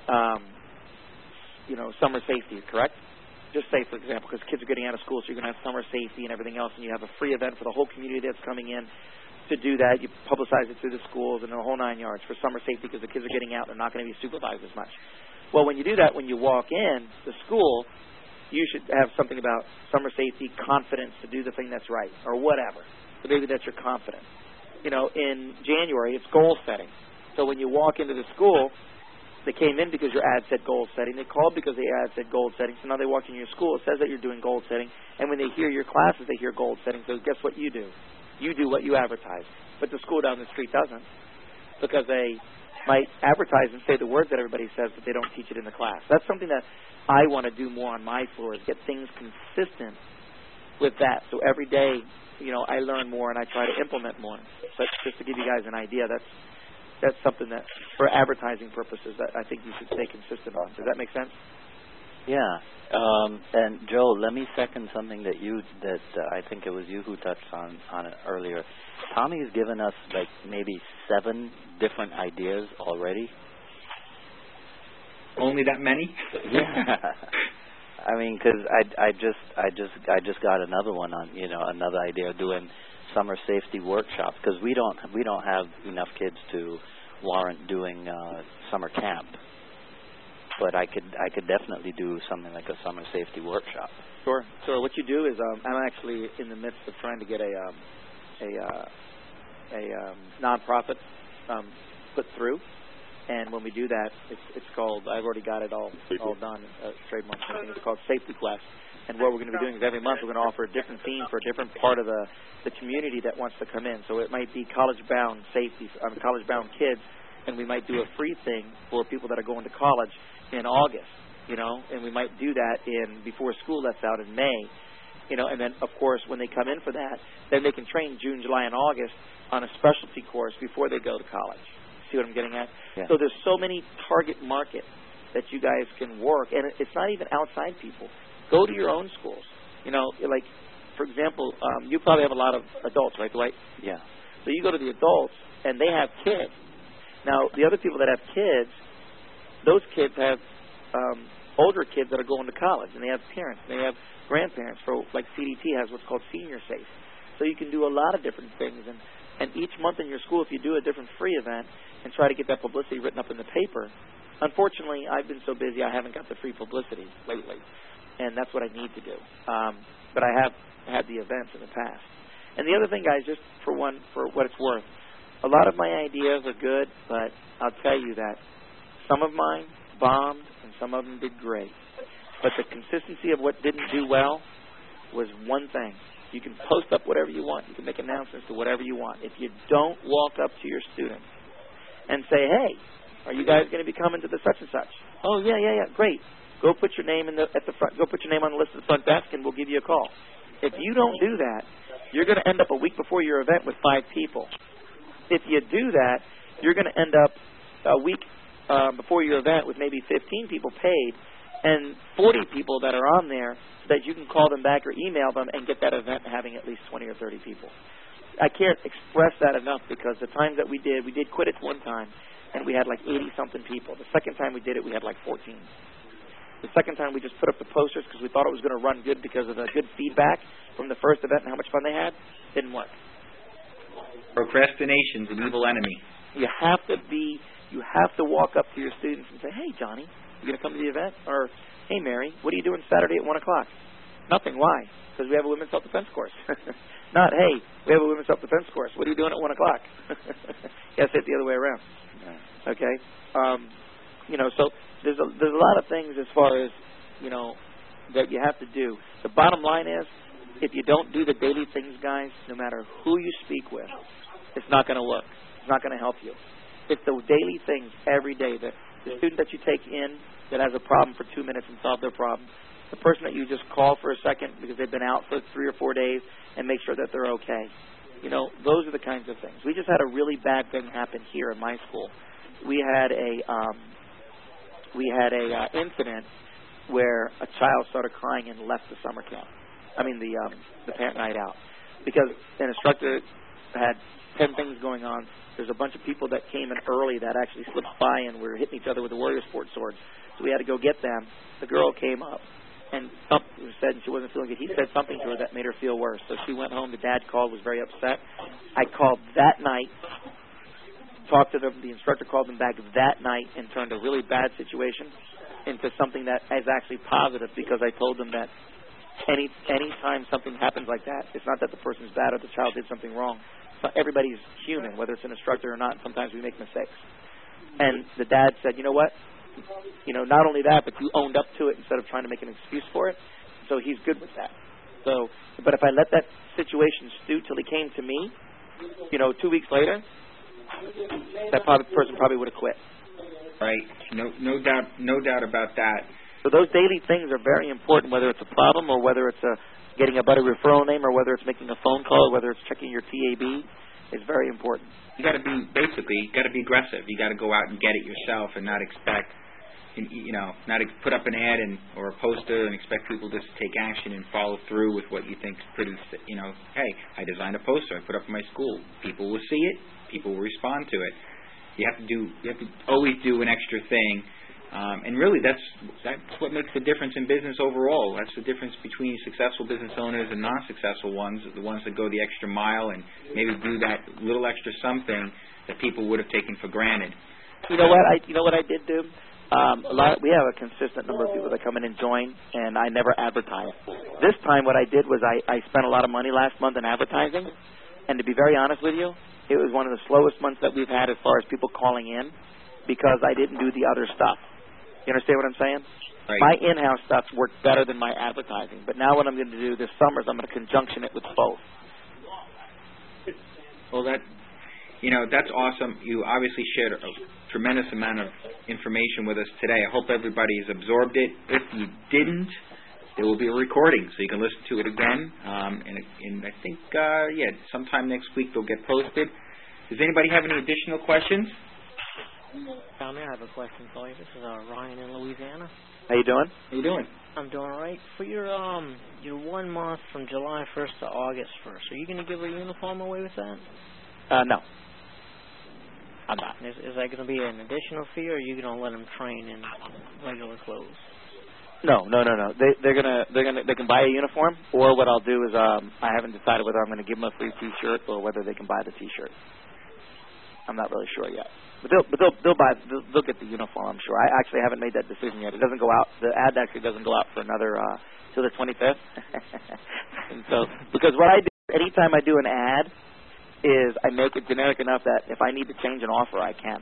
summer safety, correct? Just say, for example, because kids are getting out of school, so you're going to have summer safety and everything else, and you have a free event for the whole community that's coming in to do that. You publicize it through the schools and the whole 9 yards for summer safety because the kids are getting out. They're not going to be supervised as much. Well, when you do that, when you walk in the school, you should have something about summer safety, confidence to do the thing that's right, or whatever. So maybe that's your confidence. In January, it's goal setting. So when you walk into the school, they came in because your ad said goal setting. They called because the ad said goal setting. So now they walk in your school. It says that you're doing goal setting. And when they hear your classes, they hear goal setting. So guess what you do? You do what you advertise. But the school down the street doesn't, because they might advertise and say the words that everybody says, but they don't teach it in the class. That's something that I want to do more on my floor, is get things consistent with that. So every day, I learn more and I try to implement more. But just to give you guys an idea, that's something that, for advertising purposes, that I think you should stay consistent on. Does that make sense? Yeah. And Joe, let me second something that I think it was you who touched on it earlier. Tommy's given us like maybe 7 different ideas already. Only that many? Yeah. I mean, because I just got another one on another idea of doing summer safety workshops, because we don't have enough kids to warrant doing summer camp. But I could definitely do something like a summer safety workshop. Sure. So what you do is I'm actually in the midst of trying to get a nonprofit put through. And when we do that, it's called, I've already got it all done, trademark something. It's called Safety Quest. And what we're going to be doing is every month we're going to offer a different theme for a different part of the community that wants to come in. So it might be college-bound safety, college-bound kids, and we might do a free thing for people that are going to college in August, and we might do that before school lets out in May, and then, of course, when they come in for that, then they can train June, July, and August on a specialty course before they go to college. See what I'm getting at? Yeah. So there's so many target market that you guys can work, and it's not even outside people. Go to your own schools. Like, for example, you probably have a lot of adults, right, Dwight? Yeah. So you go to the adults, and they have kids. Now, the other people that have kids, those kids have older kids that are going to college, and they have parents, and they have grandparents. Like CDT has what's called Senior Safe. So you can do a lot of different things, and each month in your school, if you do a different free event and try to get that publicity written up in the paper, unfortunately, I've been so busy I haven't got the free publicity lately, and that's what I need to do. But I have had the events in the past. And the other thing, guys, just for what it's worth, a lot of my ideas are good, but I'll tell you that some of mine bombed and some of them did great. But the consistency of what didn't do well was one thing. You can post up whatever you want. You can make announcements to whatever you want. If you don't walk up to your students and say, hey, are you guys going to be coming to the such and such? Oh, yeah, great. Go put your name at the front. Go put your name on the list at the front desk, and we'll give you a call. If you don't do that, you're going to end up a week before your event with 5 people. If you do that, you're going to end up a week before your event with maybe 15 people paid and 40 people that are on there so that you can call them back or email them and get that event having at least 20 or 30 people. I can't express that enough, because the times that we did quit it one time, and we had like 80-something people. The second time we did it, we had like 14. The second time we just put up the posters because we thought it was going to run good because of the good feedback from the first event and how much fun they had. Didn't work. Procrastination's an evil enemy. You have to walk up to your students and say, hey, Johnny, you going to come to the event? Or, hey, Mary, what are you doing Saturday at 1 o'clock? Nothing. Why? Because we have a women's self-defense course. Not, hey, we have a women's self-defense course. What are you doing at 1 o'clock? You got to say it the other way around. Okay? So there's a lot of things as far as, that you have to do. The bottom line is, if you don't do the daily things, guys, no matter who you speak with, it's not going to work. It's not going to help you. It's the daily things every day. The student that you take in that has a problem for 2 minutes and solve their problem, the person that you just call for a second because they've been out for 3 or 4 days and make sure that they're okay. Those are the kinds of things. We just had a really bad thing happen here in my school. we had a incident where a child started crying and left the summer camp. The parent night out, because an instructor had 10 things going on. There's a bunch of people that came in early that actually slipped by and were hitting each other with the warrior sports swords. So we had to go get them. The girl came up and said she wasn't feeling good. He said something to her that made her feel worse. So she went home. The dad called, was very upset. I called that night, talked to them. The instructor called them back that night and turned a really bad situation into something that is actually positive, because I told them that any time something happens like that, it's not that the person's bad or the child did something wrong. So everybody's human, whether it's an instructor or not. Sometimes we make mistakes. And the dad said, you know what? Not only that, but you owned up to it instead of trying to make an excuse for it. So he's good with that. So, but if I let that situation stew till he came to me, 2 weeks later, that person probably would have quit. Right. No doubt about that. So those daily things are very important, whether it's a problem or whether it's getting a buddy referral name or whether it's making a phone call or whether it's checking your TAB. It's very important. You got to be aggressive. You got to go out and get it yourself and not expect, put up an ad or a poster and expect people just to take action and follow through with what you think is pretty. Hey, I designed a poster. I put up in my school. People will see it. People will respond to it. You have to always do an extra thing. And really, that's what makes the difference in business overall. That's the difference between successful business owners and non-successful ones, the ones that go the extra mile and maybe do that little extra something that people would have taken for granted. You know what I did do? We have a consistent number of people that come in and join, and I never advertise. This time what I did was I spent a lot of money last month in advertising, and to be very honest with you, it was one of the slowest months that we've had as far as people calling in, because I didn't do the other stuff. You understand what I'm saying? Right. My in-house stuff worked better than my advertising. But now what I'm going to do this summer is I'm going to conjunction it with both. Well, that's awesome. You obviously shared a tremendous amount of information with us today. I hope everybody has absorbed it. If you didn't, there will be a recording, so you can listen to it again. And I think, sometime next week they'll get posted. Does anybody have any additional questions? Tommy, I have a question for you. This is Ryan in Louisiana. How you doing? How you doing? I'm doing all right. For your 1 month from July 1st to August 1st, are you going to give a uniform away with that? No. I'm not. Is that going to be an additional fee, or are you going to let them train in regular clothes? No. They can buy a uniform, or what I'll do is I haven't decided whether I'm going to give them a free T-shirt or whether they can buy the T-shirt. I'm not really sure yet. But they'll get the uniform, I'm sure. I actually haven't made that decision yet. It doesn't go out. The ad actually doesn't go out for another till the 25th. And so, because what I do anytime I do an ad is I make it generic enough that if I need to change an offer, I can.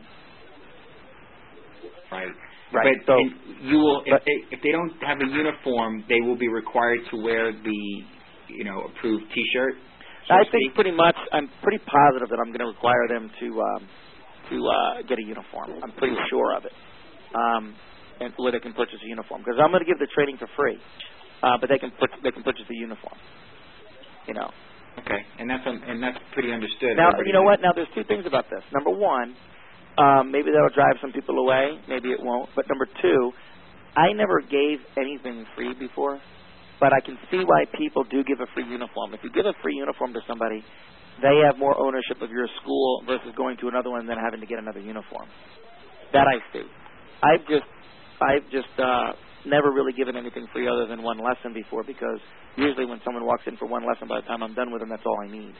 Right. Right. But so you will, if they don't have a uniform, they will be required to wear the approved T-shirt. I think pretty much. I'm pretty positive that I'm going to require them to get a uniform. I'm pretty sure of it, and where they can purchase a uniform, because I'm going to give the training for free, but they can purchase the uniform. Okay, and that's pretty understood. Now you know what? Now there's two things about this. Number one, maybe that'll drive some people away. Maybe it won't. But number two, I never gave anything free before. But I can see why people do give a free uniform. If you give a free uniform to somebody, they have more ownership of your school versus going to another one and then having to get another uniform. That I see. I've just never really given anything free other than one lesson before, because usually when someone walks in for one lesson, by the time I'm done with them, that's all I need.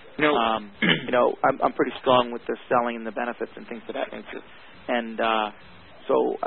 I'm pretty strong with the selling and the benefits and things of that nature. And so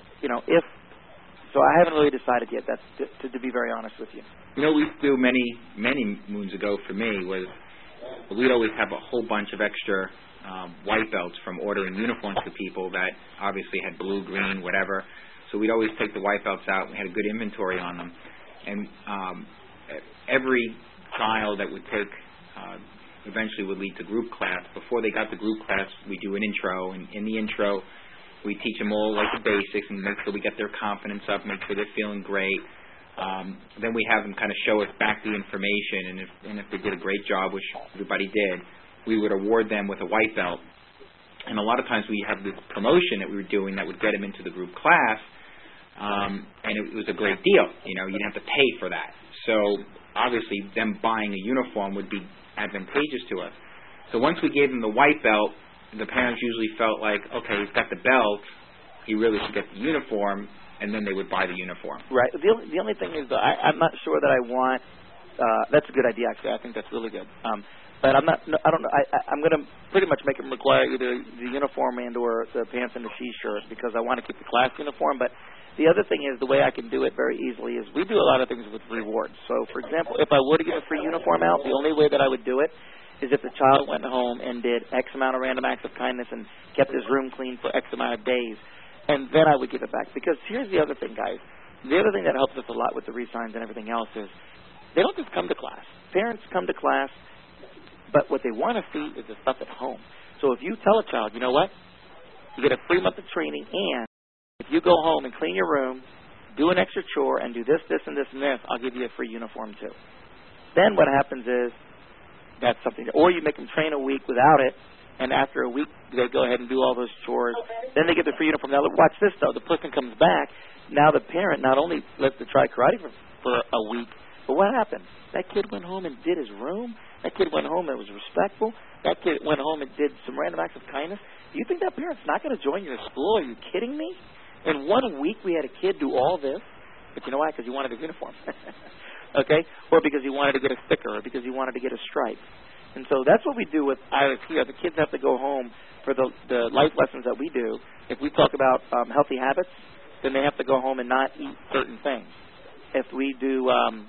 I haven't really decided yet. That's to be very honest with you. We do many moons ago for me was we'd always have a whole bunch of extra white belts from ordering uniforms for people that obviously had blue, green, whatever. So we'd always take the white belts out. We had a good inventory on them, and every child that would take eventually would lead to group class. Before they got to group class, we do an intro, and in the intro, we teach them all like the basics and make sure we get their confidence up, make sure they're feeling great. Then we have them kind of show us back the information, and if they did a great job, which everybody did, we would award them with a white belt. And a lot of times we have this promotion that we were doing that would get them into the group class, and it was a great deal. You didn't have to pay for that. So obviously them buying a uniform would be advantageous to us. So once we gave them the white belt, the parents usually felt like, okay, he's got the belt, he really should get the uniform, and then they would buy the uniform. Right. The only thing is, though, I'm not sure that I want. That's a good idea, actually. I think that's really good. But I'm not. No, I don't know. I'm going to pretty much make them require either the uniform and or the pants and the T-shirt because I want to keep the class uniform. But the other thing is the way I can do it very easily is we do a lot of things with rewards. So, for example, if I were to give a free uniform out, the only way that I would do it is if the child went home and did X amount of random acts of kindness and kept his room clean for X amount of days, and then I would give it back. Because here's the other thing, guys. The other thing that helps us a lot with the re-signs and everything else is they don't just come to class. Parents come to class, but what they want to see is the stuff at home. So if you tell a child, you know what, you get a free month of training, and if you go home and clean your room, do an extra chore, and do this, this, and this, and this, I'll give you a free uniform too. Then what happens is that's something, or you make them train a week without it, and after a week they go ahead and do all those chores. Then they get the free uniform. Now watch this though. The person comes back. Now the parent not only lets them try karate for a week, but what happened? That kid went home and did his room. That kid went home and was respectful. That kid went home and did some random acts of kindness. Do you think that parent's not going to join your school? Are you kidding me? In 1 week we had a kid do all this, but you know why? Because he wanted a uniform. Okay? Or because he wanted to get a sticker, or because he wanted to get a stripe. And so that's what we do with Iris here. The kids have to go home for the life lessons that we do. If we talk about healthy habits, then they have to go home and not eat certain things. If we do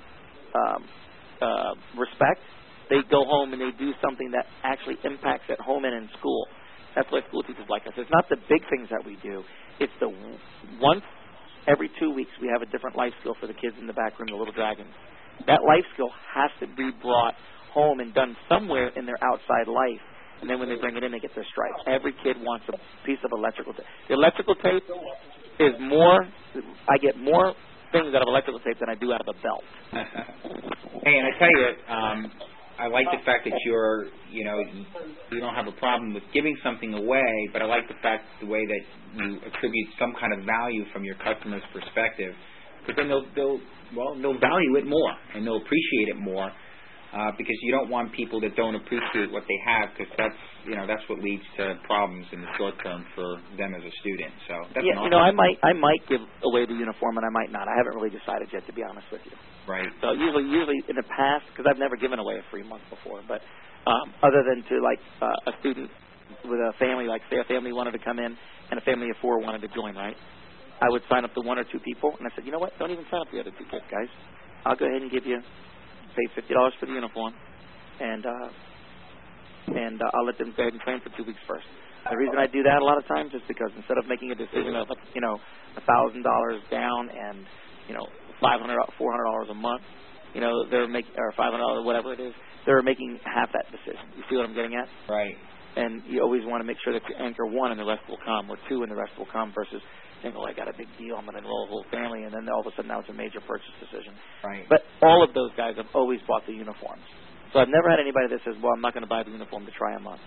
respect, they go home and they do something that actually impacts at home and in school. That's why school teachers like us. It's not the big things that we do. It's the once every 2 weeks we have a different life skill for the kids in the back room, the little dragons. That life skill has to be brought home and done somewhere in their outside life. And then when they bring it in, they get their stripes. Every kid wants a piece of electrical tape. The electrical tape is more, I get more things out of electrical tape than I do out of a belt. Hey, and I tell you, I like the fact that you don't have a problem with giving something away, but I like the way that you attribute some kind of value from your customer's perspective, because then they'll value it more and they'll appreciate it more, because you don't want people that don't appreciate what they have, because that's what leads to problems in the short term for them as a student. So that's I might give away the uniform and I might not. I haven't really decided yet, to be honest with you. Right. So usually in the past, because I've never given away a free month before, but other than to a student with a family, like say a family wanted to come in and a family of 4 wanted to join, right? I would sign up the 1 or 2 people, and I said, you know what? Don't even sign up the other 2 kids, guys. I'll go ahead and give you, pay $50 for the uniform, and I'll let them go ahead and train for 2 weeks first. The reason I do that a lot of times is because instead of making a decision of $1,000 down and $400 a month, they're making, or $500, whatever it is, they're making half that decision. You see what I'm getting at? Right. And you always want to make sure that you anchor 1 and the rest will come, or 2 and the rest will come, versus saying, I got a big deal, I'm going to enroll a whole family, and then all of a sudden now it's a major purchase decision. Right. But all of those guys have always bought the uniforms. So I've never had anybody that says, I'm not going to buy the uniform to try them on.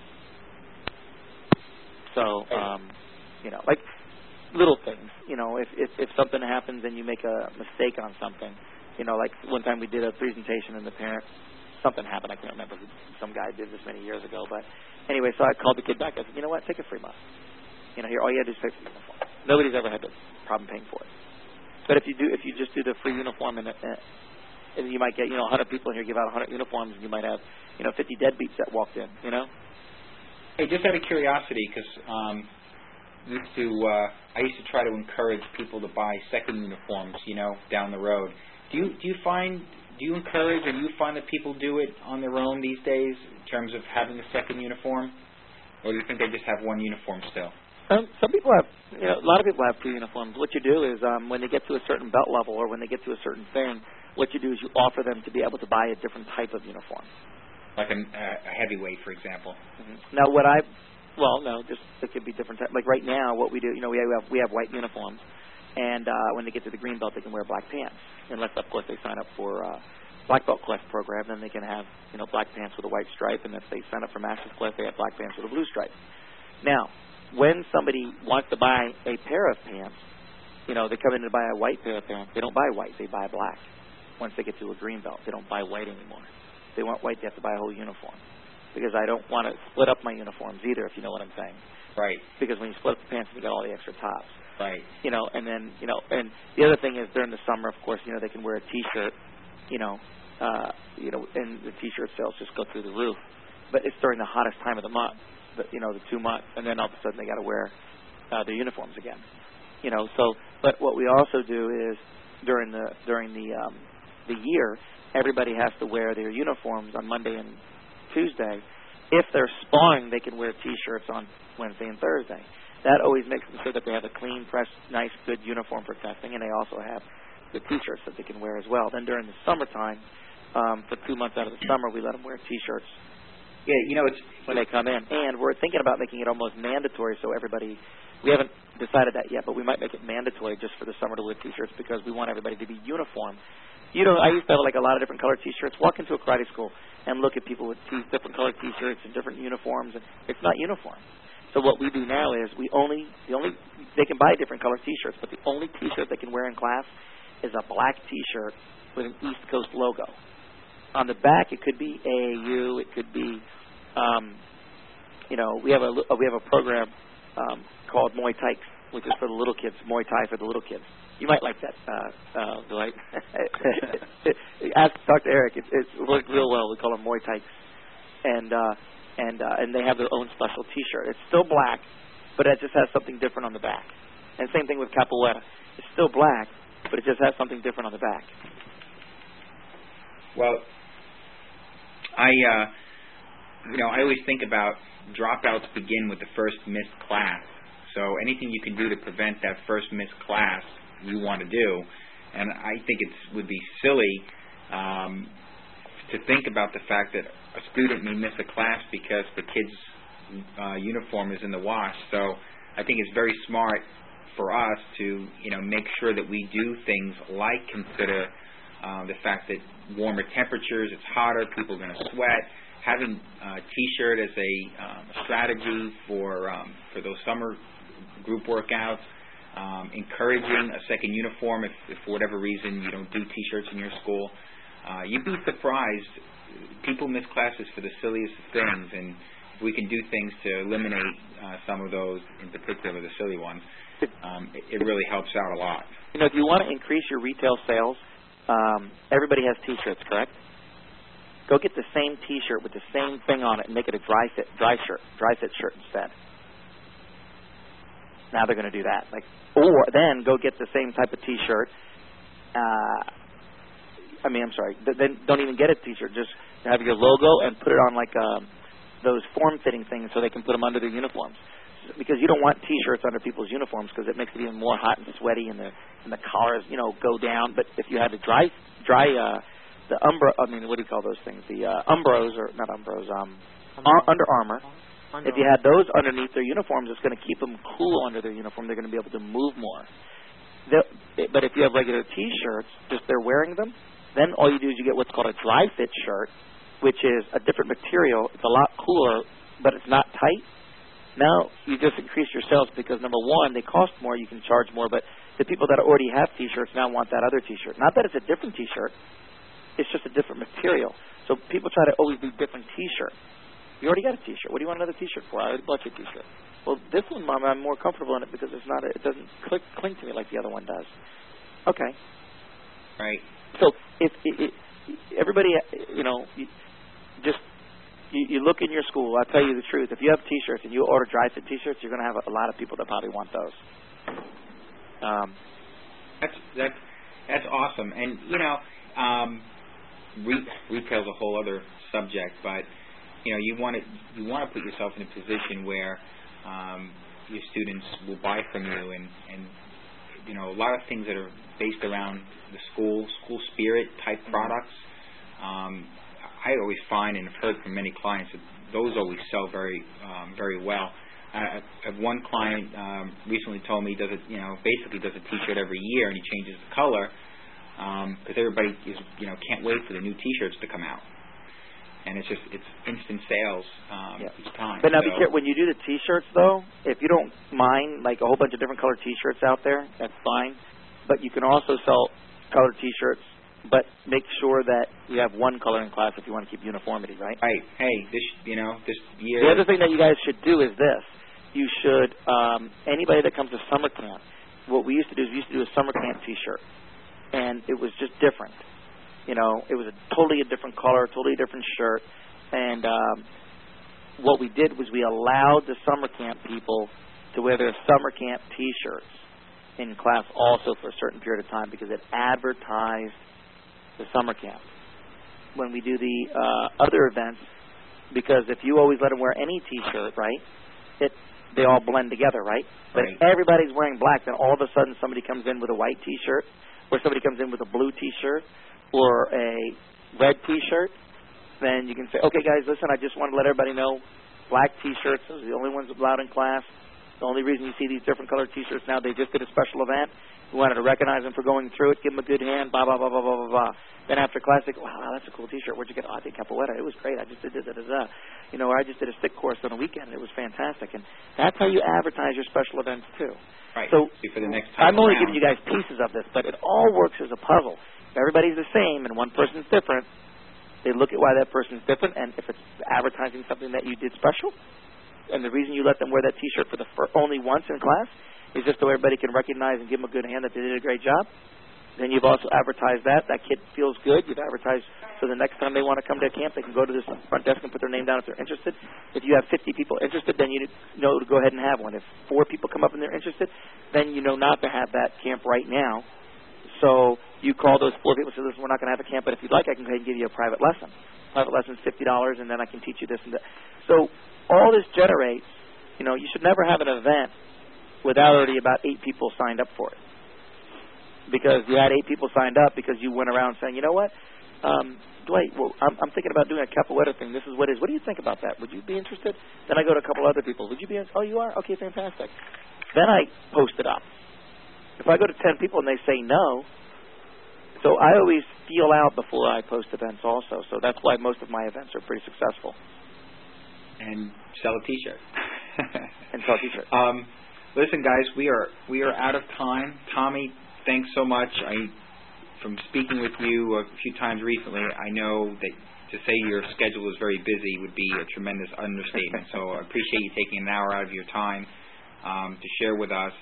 So, like little things. If something happens and you make a mistake on something, like one time we did a presentation and the parent, something happened. I can't remember who, some guy did this many years ago. But anyway, so I called the kid back. I said, you know what, take a free month. Here, all you have to do is pay for the uniform. Nobody's ever had a problem paying for it. But if you just do the free uniform and you might get, 100 people in here give out 100 uniforms, and you might have, 50 deadbeats that walked in, Hey, just out of curiosity, because I used to try to encourage people to buy second uniforms, down the road. Do you encourage, or do you find that people do it on their own these days in terms of having a second uniform, or do you think they just have one uniform still? Some people have, a lot of people have 2 uniforms. What you do is when they get to a certain belt level or when they get to a certain thing, what you do is you offer them to be able to buy a different type of uniform. Like a heavyweight, for example. Mm-hmm. Now, it could be different types. Like right now, what we do, we have white uniforms, and when they get to the green belt, they can wear black pants. Unless, of course, they sign up for black belt class program, then they can have, black pants with a white stripe, and if they sign up for master's class, they have black pants with a blue stripe. Now, when somebody wants to buy a pair of pants, they come in to buy a white pair of pants. They don't buy white. They buy black. Once they get to a green belt, they don't buy white anymore. If they want white, they have to buy a whole uniform. Because I don't want to split up my uniforms either, if you know what I'm saying. Right. Because when you split up the pants, you got all the extra tops. Right. And then, and the other thing is during the summer, of course, they can wear a T-shirt, and the T-shirt sales just go through the roof. But it's during the hottest time of the month, the 2 months, and then all of a sudden they got to wear their uniforms again. But what we also do is during the year, everybody has to wear their uniforms on Monday and Tuesday. If they're spawning, they can wear T-shirts on Wednesday and Thursday. That always makes them sure that they have a clean, fresh, nice, good uniform for testing, and they also have the T-shirts that they can wear as well. Then during the summertime, for 2 months out of the summer, we let them wear T-shirts. Yeah, it's when they come in. And we're thinking about making it almost mandatory so everybody, we haven't decided that yet, but we might make it mandatory just for the summer to wear T-shirts because we want everybody to be uniform. I used to have like a lot of different colored T-shirts. Walk into a karate school and look at people with different colored T-shirts and different uniforms, and it's not uniform. So what we do now is they can buy different colored T-shirts, but the only T-shirt they can wear in class is a black T-shirt with an East Coast logo. On the back, it could be AAU, it could be, we have a program called Muay Thai, which is for the little kids, Muay Thai for the little kids. You might like that, Dwight. Talk to Eric. It's worked real well. We call them Muay Thai, and they have their own special T-shirt. It's still black, but it just has something different on the back. And same thing with capoeira. It's still black, but it just has something different on the back. Well, I always think about dropouts begin with the first missed class. So anything you can do to prevent that first missed class, you want to do. And I think it would be silly to think about the fact that a student may miss a class because the kid's uniform is in the wash. So I think it's very smart for us to make sure that we do things like consider the fact that warmer temperatures, it's hotter, people are going to sweat. Having a T-shirt as a strategy for those summer group workouts, encouraging a second uniform if for whatever reason you don't do T-shirts in your school. You'd be surprised. People miss classes for the silliest of things, and if we can do things to eliminate some of those, in particular the silly ones, it really helps out a lot. If you want to increase your retail sales, everybody has T-shirts, correct? Go get the same T-shirt with the same thing on it and make it a dry fit shirt instead. Now they're going to do that. Or then go get the same type of T-shirt. Then don't even get a T-shirt. Just have your logo and put it on those form-fitting things so they can put them under their uniforms. Because you don't want T-shirts under people's uniforms because it makes it even more hot and sweaty, and the collars go down. But if you had the the what do you call those things? The Umbros, or not Umbros, Under Armour. If you had those underneath their uniforms, it's going to keep them cool under their uniform. They're going to be able to move more. But if you have regular T-shirts, just they're wearing them, then all you do is you get what's called a dry fit shirt, which is a different material. It's a lot cooler, but it's not tight. Now you just increase your sales because, number one, they cost more, you can charge more, but the people that already have T-shirts now want that other T-shirt. Not that it's a different T-shirt, it's just a different material. So people try to always do different T-shirts. You already got a T-shirt. What do you want another T-shirt for? I already bought you a T-shirt. Well, this one, Mom, I'm more comfortable in it because it doesn't cling to me like the other one does. Okay. Right. So if everybody, you look in your school. I'll tell you the truth. If you have T-shirts and you order dry fit T-shirts, you're going to have a lot of people that probably want those. That's awesome. And retail's a whole other subject, but you want to put yourself in a position where your students will buy from you, and a lot of things that are based around the school spirit type products. I always find and have heard from many clients that those always sell very well. I have one client recently told me he does basically does a T-shirt every year, and he changes the color because everybody is can't wait for the new T-shirts to come out. and it's instant sales each time. But now be careful when you do the T-shirts, though. If you don't mind, like a whole bunch of different colored T-shirts out there, that's fine. But you can also sell colored T-shirts, but make sure that you have one color in class if you want to keep uniformity, right? Right. Hey, this year. The other thing that you guys should do is this. You should anybody that comes to summer camp. What we used to do is a summer camp T-shirt, and it was just different. It was totally a different color, totally different shirt, and what we did was we allowed the summer camp people to wear their summer camp T-shirts in class also for a certain period of time because it advertised the summer camp. When we do the other events, because if you always let them wear any T-shirt, right, they all blend together, right? But if everybody's wearing black, then all of a sudden somebody comes in with a white T-shirt, or somebody comes in with a blue T-shirt, or a red T-shirt, then you can say, okay, guys, listen, I just want to let everybody know, black T-shirts, those are the only ones allowed in class. The only reason you see these different colored T-shirts now, they just did a special event. We wanted to recognize them for going through it, give them a good hand, blah, blah, blah, blah, blah, blah, blah. Then after class, they go, wow, that's a cool T-shirt. Where'd you get it? Oh, I did Capoeira. It was great. I just did da-da-da-da. Or I just did a stick course on a weekend. It was fantastic. And that's how you advertise your special events, too. Right. So for the next time I'm only around. giving you guys pieces of this, but it all works as a puzzle. If everybody's the same and one person's different, they look at why that person's different, and if it's advertising something that you did special, and the reason you let them wear that T-shirt for only once in class is just so everybody can recognize and give them a good hand that they did a great job, then you've also advertised that. That kid feels good. You've advertised so the next time they want to come to camp, they can go to this front desk and put their name down if they're interested. If you have 50 people interested, then you know to go ahead and have one. If 4 people come up and they're interested, then you know not to have that camp right now. So you call those 4 people and say, listen, we're not going to have a camp, but if you'd like, I can go ahead and give you a private lesson. Private lesson's $50, and then I can teach you this and that. So all this generates, you should never have an event without already about 8 people signed up for it. Because you had 8 people signed up because you went around saying, you know what, Dwight, well, I'm thinking about doing a Capoeira thing. This is what it is. What do you think about that? Would you be interested? Then I go to a couple other people. Would you be interested? Oh, you are? Okay, fantastic. Then I post it up. If I go to 10 people and they say no, so I always feel out before I post events also. So that's why most of my events are pretty successful. And sell a T-shirt. And sell a T-shirt. Listen, guys, we are out of time. Tommy, thanks so much. From speaking with you a few times recently, I know that to say your schedule is very busy would be a tremendous understatement. So I appreciate you taking an hour out of your time to share with us.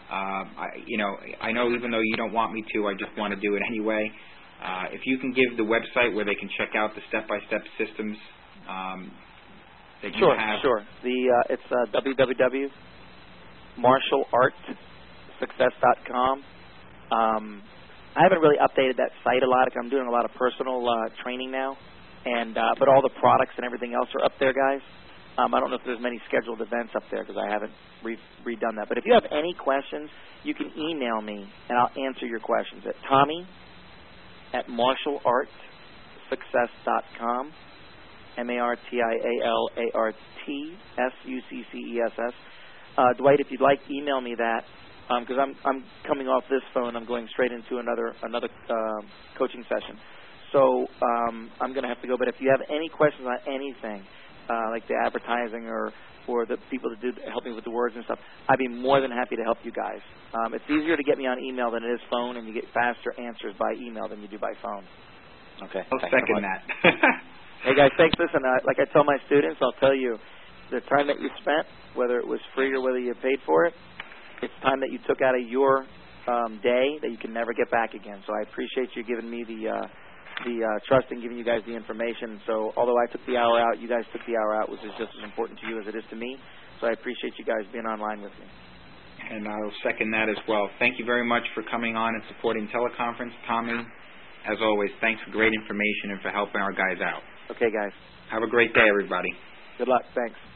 I know even though you don't want me to, I just want to do it anyway. If you can give the website where they can check out the step-by-step systems that you have. Sure. It's www.martialartsuccess.com. I haven't really updated that site a lot. I'm doing a lot of personal training now, but all the products and everything else are up there, guys. I don't know if there's many scheduled events up there because I haven't redone that. But if you have any questions, you can email me, and I'll answer your questions at Tommy@martialartsuccess.com, MARTIALARTSUCCESS. Dwight, if you'd like, email me that because I'm coming off this phone. I'm going straight into another coaching session. So I'm going to have to go. But if you have any questions on anything, like the advertising or the people that help me with the words and stuff, I'd be more than happy to help you guys. It's easier to get me on email than it is phone, and you get faster answers by email than you do by phone. Okay. I'll second that. Hey, guys, thanks. Listen, like I tell my students, I'll tell you, the time that you spent, whether it was free or whether you paid for it, it's time that you took out of your day that you can never get back again. So I appreciate you giving me the trust in giving you guys the information. So although I took the hour out, you guys took the hour out, which is just as important to you as it is to me. So I appreciate you guys being online with me. And I'll second that as well. Thank you very much for coming on and supporting teleconference. Tommy, as always, thanks for great information and for helping our guys out. Okay, guys. Have a great day, everybody. Good luck. Thanks.